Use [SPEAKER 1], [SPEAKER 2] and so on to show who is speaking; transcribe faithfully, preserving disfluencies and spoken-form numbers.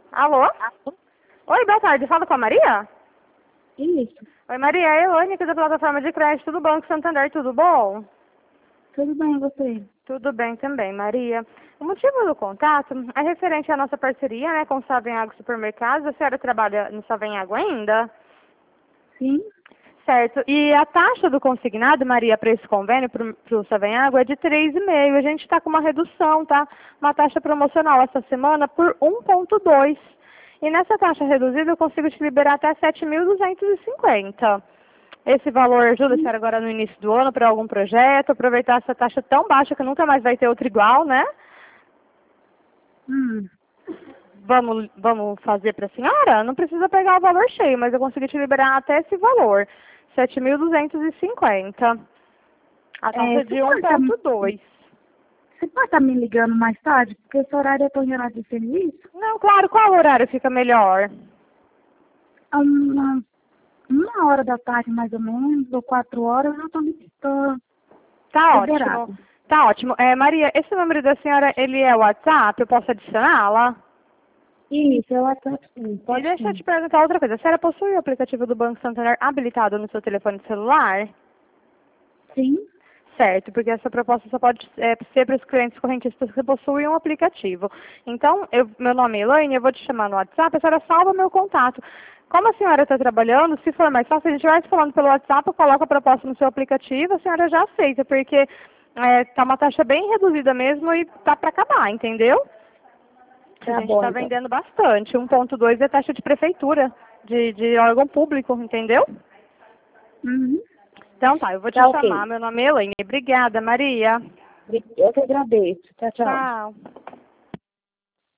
[SPEAKER 1] Alô? Oi, boa tarde. Fala com a Maria?
[SPEAKER 2] Isso.
[SPEAKER 1] Oi, Maria. É a Elaine aqui da plataforma de crédito do Banco Santander. Tudo bom?
[SPEAKER 2] Tudo bem, você?
[SPEAKER 1] Tudo bem também, Maria. O motivo do contato é referente à nossa parceria, né, com o Savenhago Supermercados. A senhora trabalha no Savenhago ainda?
[SPEAKER 2] Sim.
[SPEAKER 1] Certo. E a taxa do consignado, Maria, para esse convênio para o Savenhago é de três vírgula cinco. A gente está com uma redução, tá? Uma taxa promocional essa semana por um vírgula dois. E nessa taxa reduzida eu consigo te liberar até sete mil duzentos e cinquenta. Esse valor ajuda a senhora agora no início do ano para algum projeto, aproveitar essa taxa tão baixa que nunca mais vai ter outra igual, né?
[SPEAKER 2] Hum.
[SPEAKER 1] Vamos, vamos fazer para a senhora? Não precisa pegar o valor cheio, mas eu consegui te liberar até esse valor, sete mil duzentos e cinquenta. A taxa
[SPEAKER 2] É,
[SPEAKER 1] é
[SPEAKER 2] você
[SPEAKER 1] de
[SPEAKER 2] pode estar
[SPEAKER 1] um vírgula dois.
[SPEAKER 2] você pode estar me ligando mais tarde? Porque esse horário eu estou em horário de serviço.
[SPEAKER 1] Não, claro, qual horário fica melhor?
[SPEAKER 2] A Uma, uma hora da tarde, mais ou menos, ou quatro horas, eu estou tô
[SPEAKER 1] Tá
[SPEAKER 2] liberada.
[SPEAKER 1] ótimo. Tá ótimo. É, Maria, esse número da senhora, ele é o WhatsApp? Eu posso adicioná-la?
[SPEAKER 2] Isso, eu até sim,
[SPEAKER 1] E
[SPEAKER 2] pode
[SPEAKER 1] deixa eu
[SPEAKER 2] sim.
[SPEAKER 1] te perguntar outra coisa. A senhora possui o aplicativo do Banco Santander habilitado no seu telefone celular?
[SPEAKER 2] Sim.
[SPEAKER 1] Certo, porque essa proposta só pode é, ser para os clientes correntistas que possuem um aplicativo. Então, eu, meu nome é Elaine, eu vou te chamar no WhatsApp, a senhora salva meu contato. Como a senhora está trabalhando, se for mais fácil, a gente vai se falando pelo WhatsApp, eu coloco a proposta no seu aplicativo, a senhora já aceita, porque está uma taxa bem reduzida mesmo e está para acabar, entendeu? A
[SPEAKER 2] Tá
[SPEAKER 1] gente
[SPEAKER 2] bom,
[SPEAKER 1] está
[SPEAKER 2] então.
[SPEAKER 1] vendendo bastante. um ponto dois é taxa de prefeitura, de, de órgão público, entendeu?
[SPEAKER 2] Uhum.
[SPEAKER 1] Então tá, eu vou te
[SPEAKER 2] Tá
[SPEAKER 1] chamar.
[SPEAKER 2] ok.
[SPEAKER 1] Meu nome é Elaine. Obrigada, Maria.
[SPEAKER 2] Eu que agradeço. Tchau, tchau.
[SPEAKER 1] Tchau.